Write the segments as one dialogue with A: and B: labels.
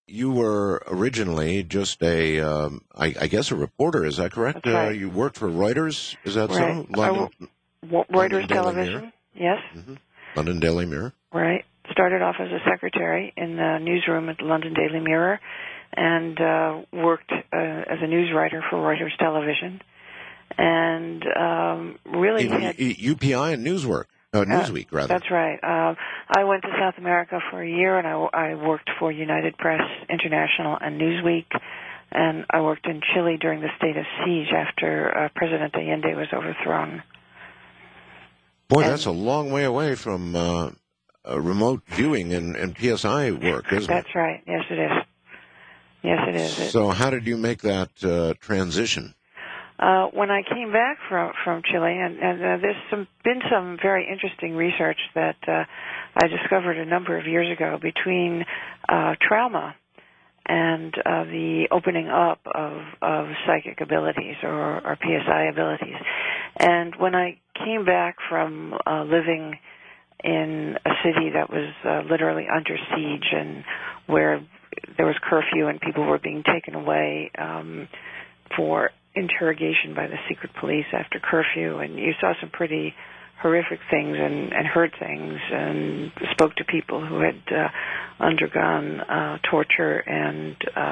A: you were originally just I guess, a reporter. Is that correct?
B: That's right.
A: You worked for Reuters. Is that
B: Right.
A: so? London
B: Reuters
A: Daily
B: Television.
A: Mirror.
B: Yes.
A: Mm-hmm. London Daily Mirror.
B: Right. Started off as a secretary in the newsroom at the London Daily Mirror, and worked as a news writer for Reuters Television, and really had
A: UPI and Newsweek, rather.
B: That's right. I went to South America for a year, and I worked for United Press International and Newsweek, and I worked in Chile during the state of siege after President Allende was overthrown.
A: Boy, that's a long way away from remote viewing and PSI work, isn't it?
B: That's right. Yes, it is. Yes, it is.
A: So how did you make that transition?
B: When I came back from Chile, and there's been some very interesting research that I discovered a number of years ago between trauma and the opening up of psychic abilities or PSI abilities. And when I came back from living in a city that was literally under siege and where there was curfew and people were being taken away for interrogation by the secret police after curfew, and you saw some pretty horrific things and heard things and spoke to people who had undergone torture and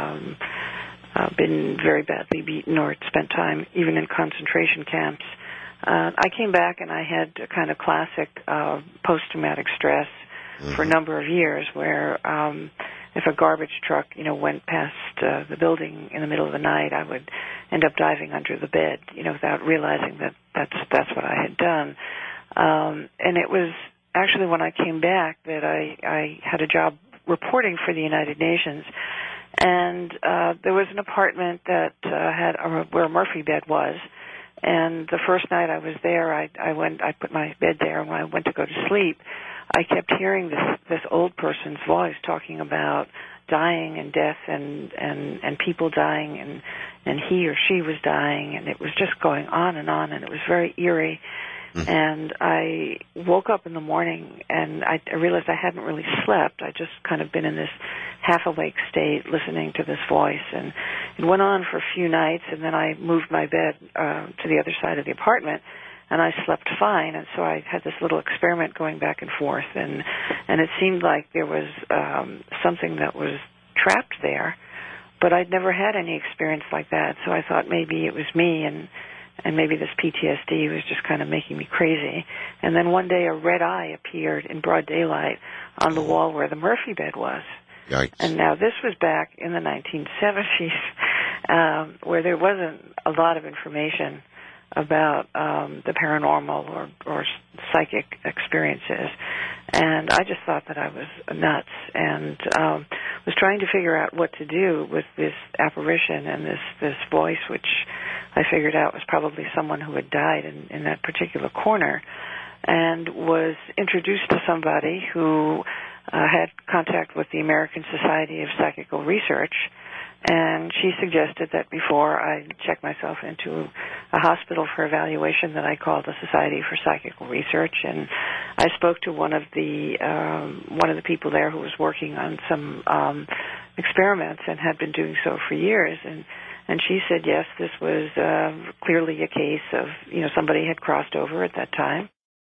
B: been very badly beaten or had spent time even in concentration camps. I came back and I had a kind of classic post-traumatic stress for a number of years where if a garbage truck, went past the building in the middle of the night, I would end up diving under the bed, without realizing that that's what I had done. And it was actually when I came back that I had a job reporting for the United Nations, and there was an apartment that had where a Murphy bed was. And the first night I was there, I put my bed there, and when I went to go to sleep, I kept hearing this old person's voice talking about dying and death and people dying and he or she was dying, and it was just going on, and it was very eerie. And I woke up in the morning, and I realized I hadn't really slept. I just kind of been in this half-awake state listening to this voice. And it went on for a few nights, and then I moved my bed to the other side of the apartment, and I slept fine. And so I had this little experiment going back and forth, and it seemed like there was something that was trapped there, but I'd never had any experience like that. So I thought maybe it was me, and maybe this PTSD was just kind of making me crazy. And then one day a red eye appeared in broad daylight on the wall where the Murphy bed was.
A: Yikes.
B: And now this was back in the 1970s, where there wasn't a lot of information about the paranormal or psychic experiences. And I just thought that I was nuts, and was trying to figure out what to do with this apparition and this voice, which I figured out was probably someone who had died in that particular corner, and was introduced to somebody who had contact with the American Society of Psychical Research, and she suggested that before I check myself into a hospital for evaluation that I called the Society for Psychical Research. And I spoke to one of the people there who was working on some experiments and had been doing so for years. And she said, yes, this was clearly a case of, somebody had crossed over at that time.